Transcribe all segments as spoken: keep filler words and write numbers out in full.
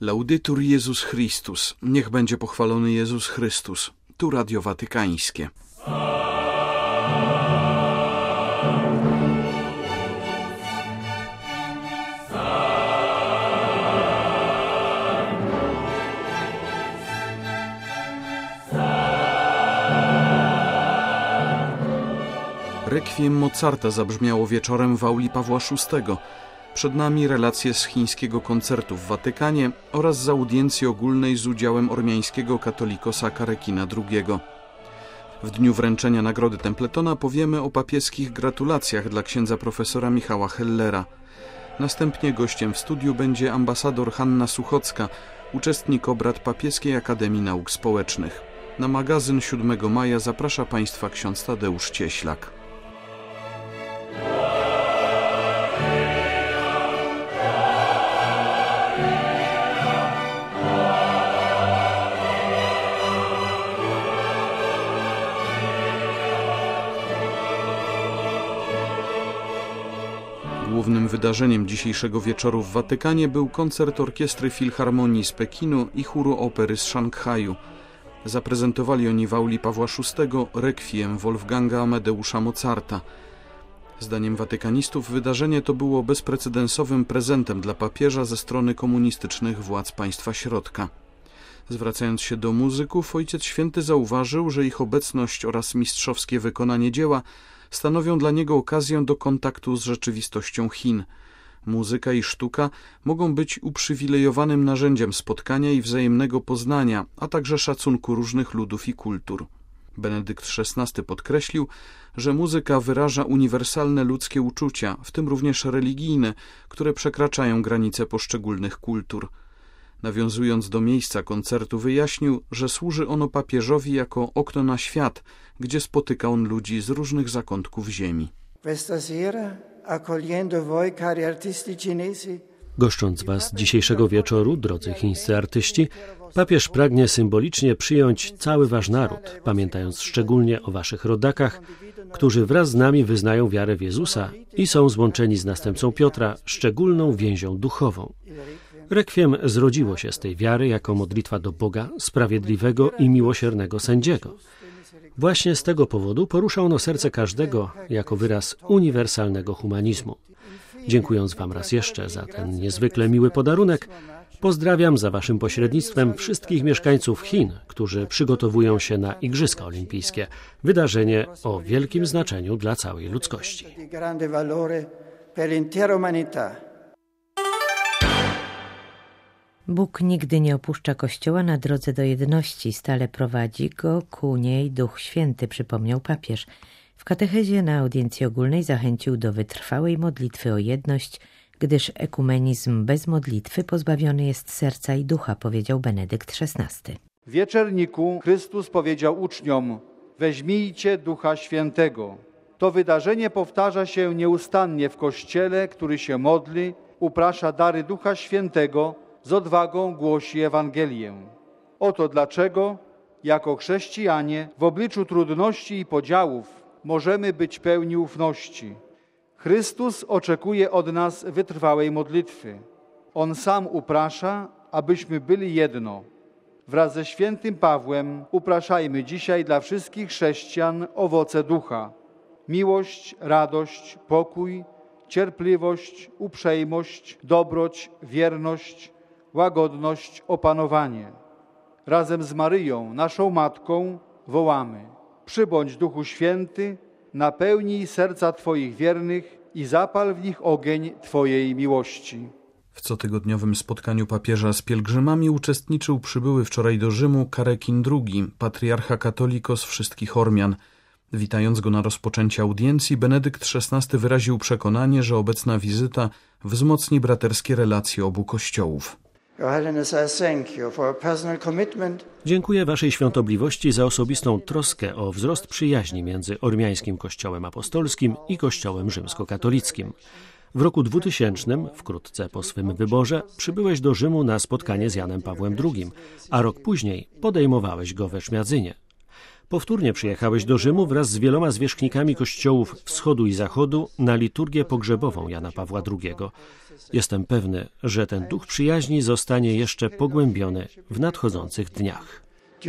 Laudetur Jezus Chrystus. Niech będzie pochwalony Jezus Chrystus. Tu Radio Watykańskie. Rekwiem Mozarta zabrzmiało wieczorem w auli Pawła szóstego. Przed nami relacje z chińskiego koncertu w Watykanie oraz z audiencji ogólnej z udziałem ormiańskiego katolikosa Karekina drugiego. W dniu wręczenia Nagrody Templetona powiemy o papieskich gratulacjach dla księdza profesora Michała Hellera. Następnie gościem w studiu będzie ambasador Hanna Suchocka, uczestnik obrad Papieskiej Akademii Nauk Społecznych. Na magazyn siódmego maja zaprasza Państwa ksiądz Tadeusz Cieślak. Głównym wydarzeniem dzisiejszego wieczoru w Watykanie był koncert Orkiestry Filharmonii z Pekinu i chóru opery z Szanghaju. Zaprezentowali oni w auli Pawła szóstego rekwiem Wolfganga Amadeusza Mozarta. Zdaniem watykanistów wydarzenie to było bezprecedensowym prezentem dla papieża ze strony komunistycznych władz państwa środka. Zwracając się do muzyków, Ojciec Święty zauważył, że ich obecność oraz mistrzowskie wykonanie dzieła stanowią dla niego okazję do kontaktu z rzeczywistością Chin. Muzyka i sztuka mogą być uprzywilejowanym narzędziem spotkania i wzajemnego poznania, a także szacunku różnych ludów i kultur. Benedykt szesnasty podkreślił, że muzyka wyraża uniwersalne ludzkie uczucia, w tym również religijne, które przekraczają granice poszczególnych kultur. Nawiązując do miejsca koncertu, wyjaśnił, że służy ono papieżowi jako okno na świat, gdzie spotyka on ludzi z różnych zakątków ziemi. Goszcząc Was dzisiejszego wieczoru, drodzy chińscy artyści, papież pragnie symbolicznie przyjąć cały Wasz naród, pamiętając szczególnie o Waszych rodakach, którzy wraz z nami wyznają wiarę w Jezusa i są złączeni z następcą Piotra szczególną więzią duchową. Rekwiem zrodziło się z tej wiary jako modlitwa do Boga, sprawiedliwego i miłosiernego sędziego. Właśnie z tego powodu porusza ono serce każdego jako wyraz uniwersalnego humanizmu. Dziękując Wam raz jeszcze za ten niezwykle miły podarunek, pozdrawiam za Waszym pośrednictwem wszystkich mieszkańców Chin, którzy przygotowują się na Igrzyska Olimpijskie, wydarzenie o wielkim znaczeniu dla całej ludzkości. Bóg nigdy nie opuszcza Kościoła na drodze do jedności, stale prowadzi go ku niej Duch Święty, przypomniał papież. W katechezie na audiencji ogólnej zachęcił do wytrwałej modlitwy o jedność, gdyż ekumenizm bez modlitwy pozbawiony jest serca i ducha, powiedział Benedykt szesnasty. W wieczerniku Chrystus powiedział uczniom: weźmijcie Ducha Świętego. To wydarzenie powtarza się nieustannie w Kościele, który się modli, uprasza dary Ducha Świętego, z odwagą głosi Ewangelię. Oto dlaczego, jako chrześcijanie, w obliczu trudności i podziałów możemy być pełni ufności. Chrystus oczekuje od nas wytrwałej modlitwy. On sam uprasza, abyśmy byli jedno. Wraz ze świętym Pawłem upraszajmy dzisiaj dla wszystkich chrześcijan owoce ducha. Miłość, radość, pokój, cierpliwość, uprzejmość, dobroć, wierność, łagodność, opanowanie. Razem z Maryją, naszą Matką, wołamy: przybądź Duchu Święty, napełnij serca Twoich wiernych i zapal w nich ogień Twojej miłości. W cotygodniowym spotkaniu papieża z pielgrzymami uczestniczył przybyły wczoraj do Rzymu Karekin drugi, patriarcha katolikos wszystkich Ormian. Witając go na rozpoczęcie audiencji, Benedykt szesnasty wyraził przekonanie, że obecna wizyta wzmocni braterskie relacje obu kościołów. Dziękuję Waszej Świątobliwości za osobistą troskę o wzrost przyjaźni między Ormiańskim Kościołem Apostolskim i Kościołem Rzymskokatolickim. W roku dwutysięcznym, wkrótce po swym wyborze, przybyłeś do Rzymu na spotkanie z Janem Pawłem drugim, a rok później podejmowałeś go we Szmiadzynie. Powtórnie przyjechałeś do Rzymu wraz z wieloma zwierzchnikami kościołów wschodu i zachodu na liturgię pogrzebową Jana Pawła drugiego. Jestem pewny, że ten duch przyjaźni zostanie jeszcze pogłębiony w nadchodzących dniach.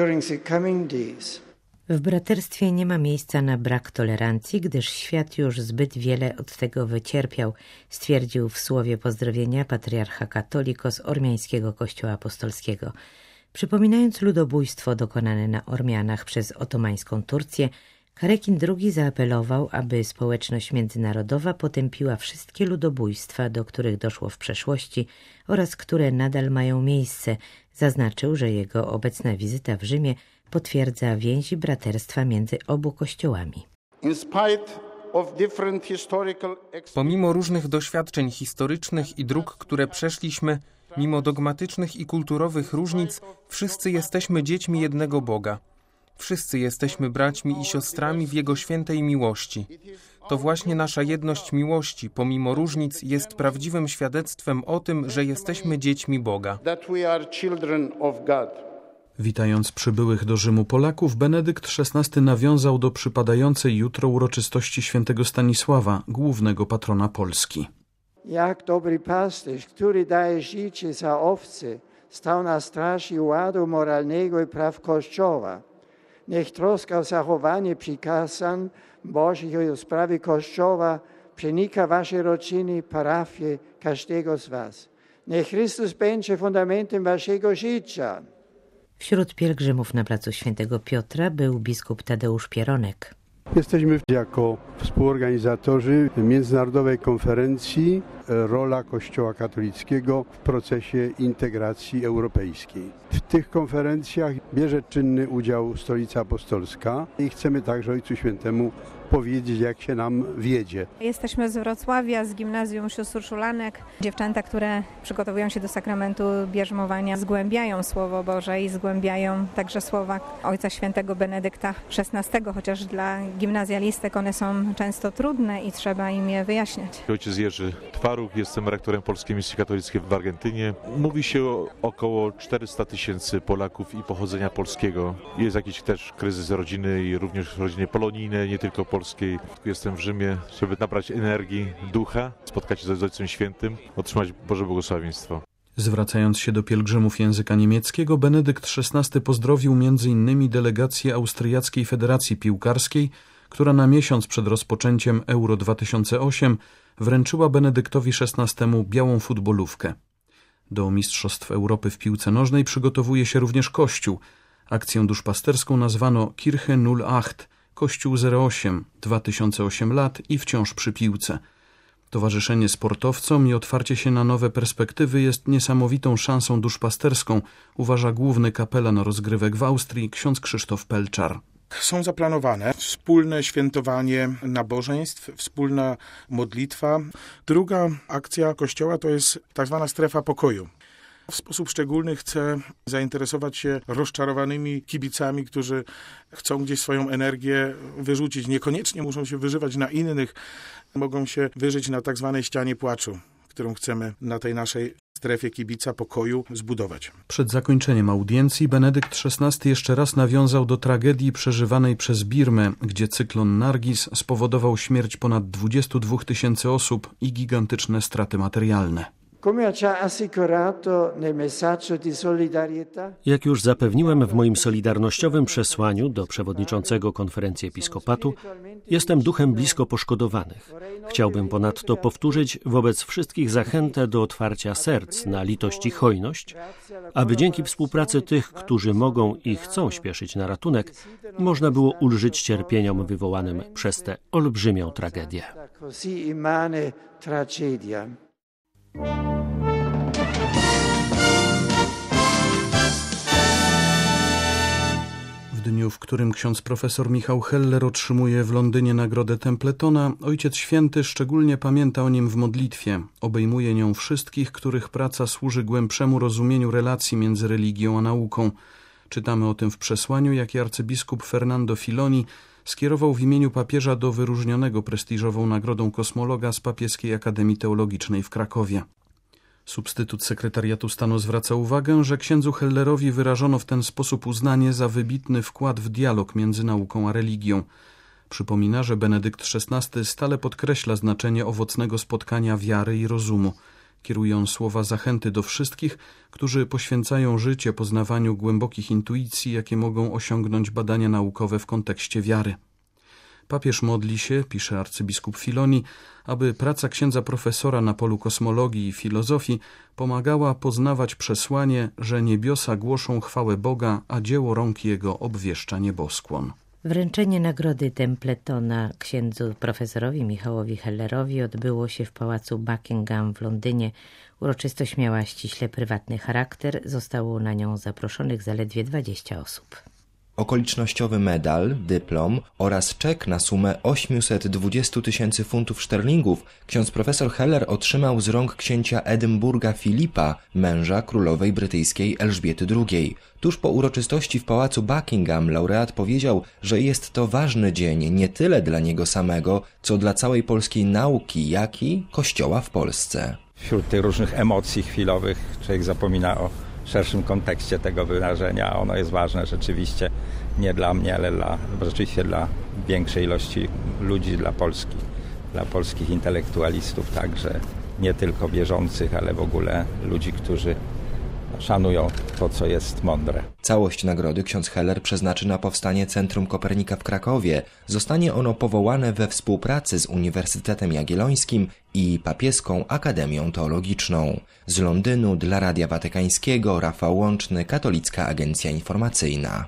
W braterstwie nie ma miejsca na brak tolerancji, gdyż świat już zbyt wiele od tego wycierpiał, stwierdził w słowie pozdrowienia patriarcha Katolikos Ormiańskiego Kościoła Apostolskiego. Przypominając ludobójstwo dokonane na Ormianach przez otomańską Turcję, Karekin drugi zaapelował, aby społeczność międzynarodowa potępiła wszystkie ludobójstwa, do których doszło w przeszłości oraz które nadal mają miejsce. Zaznaczył, że jego obecna wizyta w Rzymie potwierdza więzi braterstwa między obu kościołami. Pomimo różnych doświadczeń historycznych i dróg, które przeszliśmy, mimo dogmatycznych i kulturowych różnic, wszyscy jesteśmy dziećmi jednego Boga. Wszyscy jesteśmy braćmi i siostrami w Jego świętej miłości. To właśnie nasza jedność miłości, pomimo różnic, jest prawdziwym świadectwem o tym, że jesteśmy dziećmi Boga. Witając przybyłych do Rzymu Polaków, Benedykt szesnasty nawiązał do przypadającej jutro uroczystości świętego Stanisława, głównego patrona Polski. Jak dobry pasterz, który daje życie za owce, stał na straży ładu moralnego i praw Kościoła. Niech troska o zachowanie przykazań Bożych i o sprawy Kościoła przenika wasze rodziny, parafie, każdego z was. Niech Chrystus będzie fundamentem waszego życia. Wśród pielgrzymów na placu Świętego Piotra był biskup Tadeusz Pieronek. Jesteśmy jako współorganizatorzy międzynarodowej konferencji Rola Kościoła katolickiego w procesie integracji europejskiej. W tych konferencjach bierze czynny udział Stolica Apostolska i chcemy także Ojcu Świętemu powiedzieć, jak się nam wiedzie. Jesteśmy z Wrocławia, z Gimnazjum Sióstr Urszulinek. Dziewczęta, które przygotowują się do sakramentu bierzmowania, zgłębiają Słowo Boże i zgłębiają także słowa Ojca Świętego Benedykta szesnastego, chociaż dla gimnazjalistek one są często trudne i trzeba im je wyjaśniać. Ojciec Jerzy Twaruch, jestem rektorem Polskiej Misji Katolickiej w Argentynie. Mówi się o około czterysta tysięcy Polaków i pochodzenia polskiego. Jest jakiś też kryzys rodziny i również rodziny polonijnej, nie tylko polskiej. Jestem w Rzymie, żeby nabrać energii, ducha, spotkać się z Ojcem Świętym, otrzymać Boże błogosławieństwo. Zwracając się do pielgrzymów języka niemieckiego, Benedykt szesnasty pozdrowił między innymi delegację Austriackiej Federacji Piłkarskiej, która na miesiąc przed rozpoczęciem Euro dwa tysiące osiem wręczyła Benedyktowi szesnastemu białą futbolówkę. Do Mistrzostw Europy w piłce nożnej przygotowuje się również Kościół. Akcję duszpasterską nazwano Kirche null acht, Kościół zero osiem, dwa tysiące osiem lat i wciąż przy piłce. Towarzyszenie sportowcom i otwarcie się na nowe perspektywy jest niesamowitą szansą duszpasterską, uważa główny kapelan rozgrywek w Austrii, ksiądz Krzysztof Pelczar. Są zaplanowane wspólne świętowanie nabożeństw, wspólna modlitwa. Druga akcja Kościoła to jest tak zwana strefa pokoju. W sposób szczególny chcę zainteresować się rozczarowanymi kibicami, którzy chcą gdzieś swoją energię wyrzucić. Niekoniecznie muszą się wyżywać na innych, mogą się wyżyć na tak zwanej ścianie płaczu, którą chcemy na tej naszej strefie kibica pokoju zbudować. Przed zakończeniem audiencji Benedykt szesnasty jeszcze raz nawiązał do tragedii przeżywanej przez Birmę, gdzie cyklon Nargis spowodował śmierć ponad dwudziestu dwóch tysięcy osób i gigantyczne straty materialne. Jak już zapewniłem w moim solidarnościowym przesłaniu do przewodniczącego Konferencji Episkopatu, jestem duchem blisko poszkodowanych. Chciałbym ponadto powtórzyć wobec wszystkich zachętę do otwarcia serc na litość i hojność, aby dzięki współpracy tych, którzy mogą i chcą śpieszyć na ratunek, można było ulżyć cierpieniom wywołanym przez tę olbrzymią tragedię. W dniu, w którym ksiądz profesor Michał Heller otrzymuje w Londynie nagrodę Templetona, Ojciec Święty szczególnie pamięta o nim w modlitwie. Obejmuje nią wszystkich, których praca służy głębszemu rozumieniu relacji między religią a nauką. Czytamy o tym w przesłaniu, jakie arcybiskup Fernando Filoni skierował w imieniu papieża do wyróżnionego prestiżową nagrodą kosmologa z Papieskiej Akademii Teologicznej w Krakowie. Substytut sekretariatu stanu zwraca uwagę, że księdzu Hellerowi wyrażono w ten sposób uznanie za wybitny wkład w dialog między nauką a religią. Przypomina, że Benedykt szesnasty stale podkreśla znaczenie owocnego spotkania wiary i rozumu. Kierują słowa zachęty do wszystkich, którzy poświęcają życie poznawaniu głębokich intuicji, jakie mogą osiągnąć badania naukowe w kontekście wiary. Papież modli się, pisze arcybiskup Filoni, aby praca księdza profesora na polu kosmologii i filozofii pomagała poznawać przesłanie, że niebiosa głoszą chwałę Boga, a dzieło rąk Jego obwieszcza nieboskłon. Wręczenie nagrody Templetona księdzu profesorowi Michałowi Hellerowi odbyło się w pałacu Buckingham w Londynie. Uroczystość miała ściśle prywatny charakter. Zostało na nią zaproszonych zaledwie dwadzieścia osób. Okolicznościowy medal, dyplom oraz czek na sumę osiemset dwadzieścia tysięcy funtów szterlingów ksiądz profesor Heller otrzymał z rąk księcia Edynburga Filipa, męża królowej brytyjskiej Elżbiety drugiej. Tuż po uroczystości w pałacu Buckingham laureat powiedział, że jest to ważny dzień nie tyle dla niego samego, co dla całej polskiej nauki, jak i Kościoła w Polsce. Wśród tych różnych emocji chwilowych człowiek zapomina o szerszym kontekście tego wydarzenia. Ono jest ważne rzeczywiście nie dla mnie, ale dla, rzeczywiście dla większej ilości ludzi, dla Polski, dla polskich intelektualistów także, nie tylko wierzących, ale w ogóle ludzi, którzy szanują to, co jest mądre. Całość nagrody ksiądz Heller przeznaczy na powstanie Centrum Kopernika w Krakowie. Zostanie ono powołane we współpracy z Uniwersytetem Jagiellońskim i Papieską Akademią Teologiczną. Z Londynu dla Radia Watykańskiego Rafał Łączny, Katolicka Agencja Informacyjna.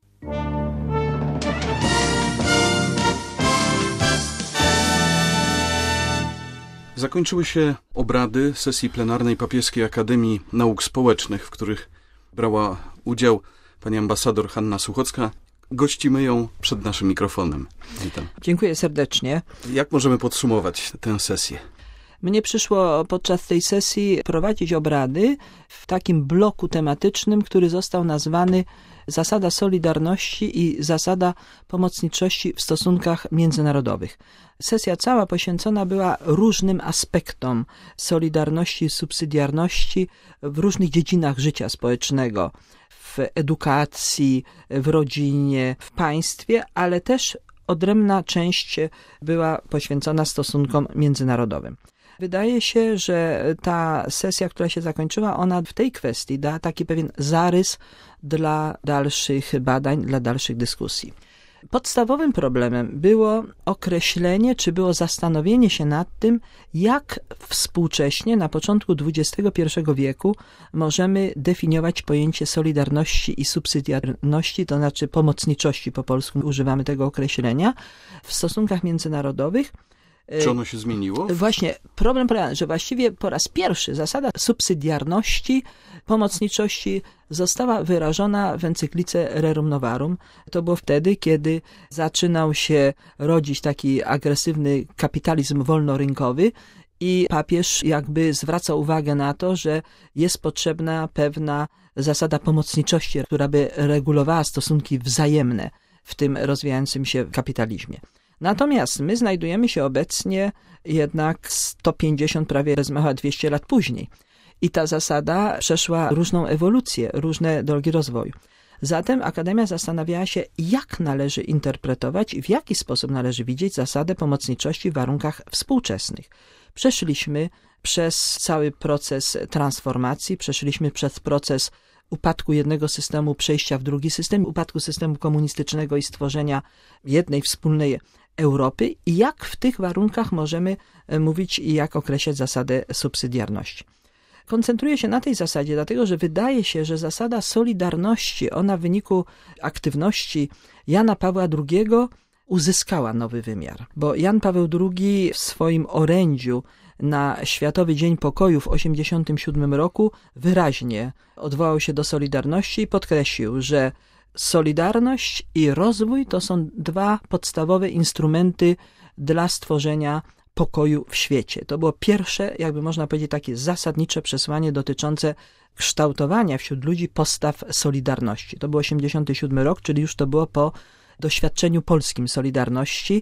Zakończyły się obrady sesji plenarnej Papieskiej Akademii Nauk Społecznych, w których brała udział pani ambasador Hanna Suchocka. Gościmy ją przed naszym mikrofonem. Witam. Dziękuję serdecznie. Jak możemy podsumować tę sesję? Mnie przyszło podczas tej sesji prowadzić obrady w takim bloku tematycznym, który został nazwany Zasada Solidarności i Zasada Pomocniczości w stosunkach międzynarodowych. Sesja cała poświęcona była różnym aspektom solidarności i subsydiarności w różnych dziedzinach życia społecznego, w edukacji, w rodzinie, w państwie, ale też odrębna część była poświęcona stosunkom międzynarodowym. Wydaje się, że ta sesja, która się zakończyła, ona w tej kwestii da taki pewien zarys dla dalszych badań, dla dalszych dyskusji. Podstawowym problemem było określenie, czy było zastanowienie się nad tym, jak współcześnie, na początku dwudziestego pierwszego wieku, możemy definiować pojęcie solidarności i subsydiarności, to znaczy pomocniczości, po polsku używamy tego określenia, w stosunkach międzynarodowych. Czy ono się zmieniło? Właśnie, problem polega, że właściwie po raz pierwszy zasada subsydiarności, pomocniczości została wyrażona w encyklice Rerum Novarum. To było wtedy, kiedy zaczynał się rodzić taki agresywny kapitalizm wolnorynkowy i papież jakby zwraca uwagę na to, że jest potrzebna pewna zasada pomocniczości, która by regulowała stosunki wzajemne w tym rozwijającym się kapitalizmie. Natomiast my znajdujemy się obecnie jednak sto pięćdziesiąt, prawie rozmacha dwieście lat później. I ta zasada przeszła różną ewolucję, różne drogi rozwoju. Zatem Akademia zastanawiała się, jak należy interpretować i w jaki sposób należy widzieć zasadę pomocniczości w warunkach współczesnych. Przeszliśmy przez cały proces transformacji, przeszliśmy przez proces upadku jednego systemu, przejścia w drugi system, upadku systemu komunistycznego i stworzenia jednej wspólnej Europy i jak w tych warunkach możemy mówić i jak określać zasadę subsydiarności. Koncentruję się na tej zasadzie, dlatego że wydaje się, że zasada solidarności, ona w wyniku aktywności Jana Pawła drugiego uzyskała nowy wymiar, bo Jan Paweł drugi w swoim orędziu na Światowy Dzień Pokoju w osiemdziesiątym siódmym roku wyraźnie odwołał się do solidarności i podkreślił, że solidarność i rozwój to są dwa podstawowe instrumenty dla stworzenia pokoju w świecie. To było pierwsze, jakby można powiedzieć, takie zasadnicze przesłanie dotyczące kształtowania wśród ludzi postaw solidarności. To był osiemdziesiąty siódmy rok, czyli już to było po doświadczeniu polskim Solidarności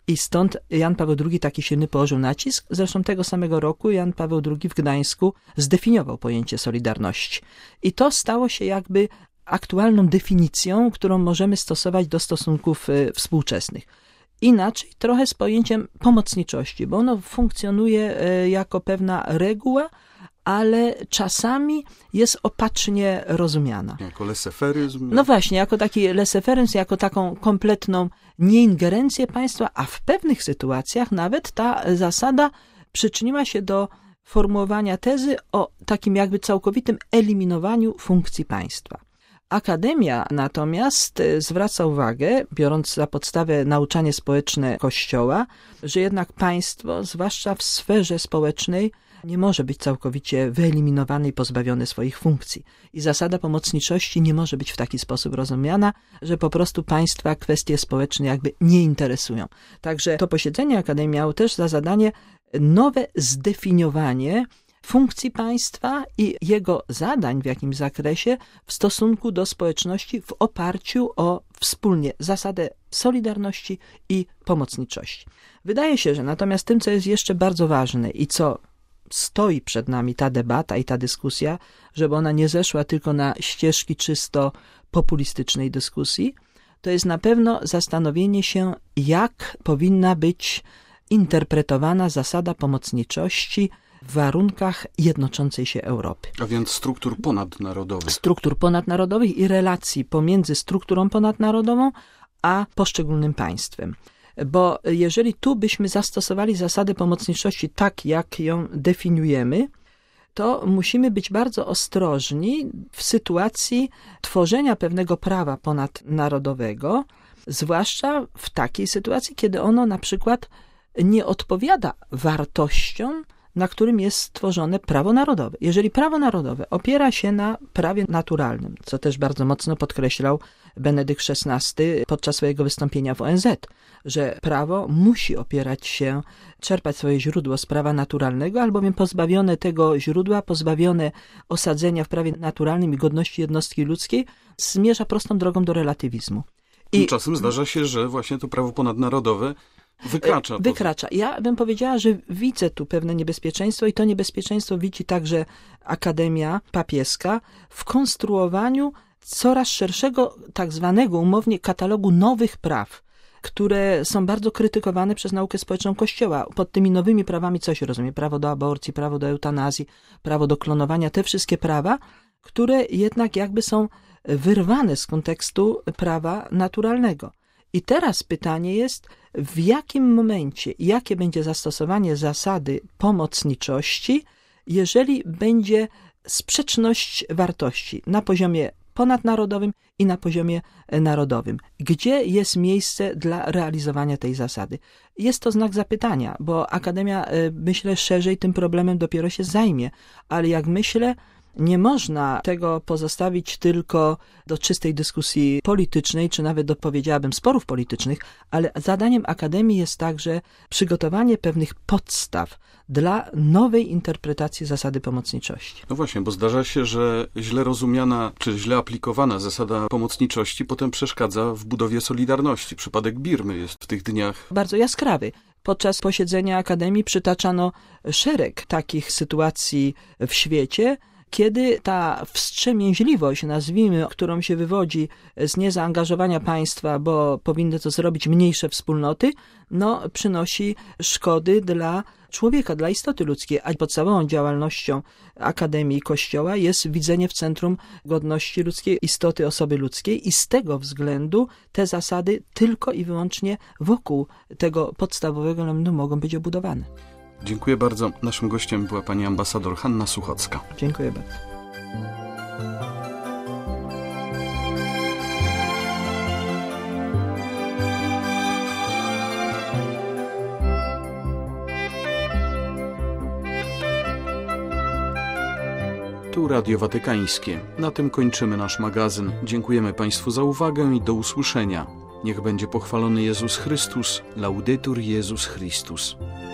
I stąd Jan Paweł drugi taki silny położył nacisk. Zresztą tego samego roku Jan Paweł drugi w Gdańsku zdefiniował pojęcie solidarności. I to stało się jakby aktualną definicją, którą możemy stosować do stosunków współczesnych. Inaczej trochę z pojęciem pomocniczości, bo ono funkcjonuje jako pewna reguła, ale czasami jest opacznie rozumiana. Jako leseferyzm? No właśnie, jako taki leseferyzm, jako taką kompletną nieingerencję państwa, a w pewnych sytuacjach nawet ta zasada przyczyniła się do formułowania tezy o takim jakby całkowitym eliminowaniu funkcji państwa. Akademia natomiast zwraca uwagę, biorąc za podstawę nauczanie społeczne Kościoła, że jednak państwo, zwłaszcza w sferze społecznej, nie może być całkowicie wyeliminowane i pozbawione swoich funkcji. I zasada pomocniczości nie może być w taki sposób rozumiana, że po prostu państwa kwestie społeczne jakby nie interesują. Także to posiedzenie Akademii miało też za zadanie nowe zdefiniowanie funkcji państwa i jego zadań w jakimś zakresie w stosunku do społeczności w oparciu o wspólnie zasadę solidarności i pomocniczości. Wydaje się, że natomiast tym, co jest jeszcze bardzo ważne i co stoi przed nami ta debata i ta dyskusja, żeby ona nie zeszła tylko na ścieżki czysto populistycznej dyskusji, to jest na pewno zastanowienie się, jak powinna być interpretowana zasada pomocniczości w warunkach jednoczącej się Europy. A więc struktur ponadnarodowych. Struktur ponadnarodowych i relacji pomiędzy strukturą ponadnarodową a poszczególnym państwem. Bo jeżeli tu byśmy zastosowali zasadę pomocniczości tak, jak ją definiujemy, to musimy być bardzo ostrożni w sytuacji tworzenia pewnego prawa ponadnarodowego, zwłaszcza w takiej sytuacji, kiedy ono na przykład nie odpowiada wartościom, na którym jest stworzone prawo narodowe. Jeżeli prawo narodowe opiera się na prawie naturalnym, co też bardzo mocno podkreślał Benedykt szesnasty podczas swojego wystąpienia w O N Z, że prawo musi opierać się, czerpać swoje źródło z prawa naturalnego, albowiem pozbawione tego źródła, pozbawione osadzenia w prawie naturalnym i godności jednostki ludzkiej, zmierza prostą drogą do relatywizmu. I tymczasem zdarza się, że właśnie to prawo ponadnarodowe wykracza. Wykracza. Ja bym powiedziała, że widzę tu pewne niebezpieczeństwo i to niebezpieczeństwo widzi także Akademia Papieska w konstruowaniu coraz szerszego, tak zwanego umownie katalogu nowych praw, które są bardzo krytykowane przez naukę społeczną Kościoła. Pod tymi nowymi prawami co się rozumie? Prawo do aborcji, prawo do eutanazji, prawo do klonowania, te wszystkie prawa, które jednak jakby są wyrwane z kontekstu prawa naturalnego. I teraz pytanie jest, w jakim momencie, jakie będzie zastosowanie zasady pomocniczości, jeżeli będzie sprzeczność wartości na poziomie ponadnarodowym i na poziomie narodowym. Gdzie jest miejsce dla realizowania tej zasady? Jest to znak zapytania, bo Akademia, myślę, szerzej tym problemem dopiero się zajmie, ale jak myślę, nie można tego pozostawić tylko do czystej dyskusji politycznej, czy nawet do, powiedziałabym, sporów politycznych, ale zadaniem Akademii jest także przygotowanie pewnych podstaw dla nowej interpretacji zasady pomocniczości. No właśnie, bo zdarza się, że źle rozumiana, czy źle aplikowana zasada pomocniczości potem przeszkadza w budowie solidarności. Przypadek Birmy jest w tych dniach bardzo jaskrawy. Podczas posiedzenia Akademii przytaczano szereg takich sytuacji w świecie, kiedy ta wstrzemięźliwość, nazwijmy, którą się wywodzi z niezaangażowania państwa, bo powinny to zrobić mniejsze wspólnoty, no przynosi szkody dla człowieka, dla istoty ludzkiej, a podstawową działalnością Akademii i Kościoła jest widzenie w centrum godności ludzkiej, istoty osoby ludzkiej i z tego względu te zasady tylko i wyłącznie wokół tego podstawowego elementu mogą być obudowane. Dziękuję bardzo. Naszym gościem była pani ambasador Hanna Suchocka. Dziękuję bardzo. Tu Radio Watykańskie. Na tym kończymy nasz magazyn. Dziękujemy Państwu za uwagę i do usłyszenia. Niech będzie pochwalony Jezus Chrystus. Laudetur Jezus Chrystus.